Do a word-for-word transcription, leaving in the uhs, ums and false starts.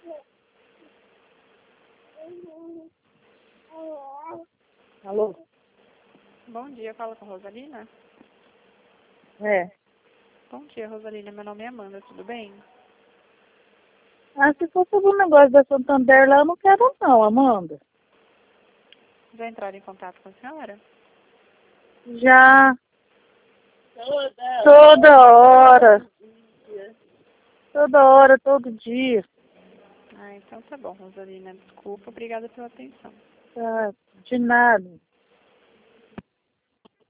Alô? Bom dia, fala com a Rosalina? É. Bom dia, Rosalina. Meu nome é Amanda, tudo bem? Ah, se for sobre o negócio da Santander lá, eu não quero não, Amanda. Já entraram em contato com a senhora? Já. Toda hora. Toda hora, todo dia. Ah, então tá bom, Rosalina. Desculpa, obrigada pela atenção. Tá, de nada.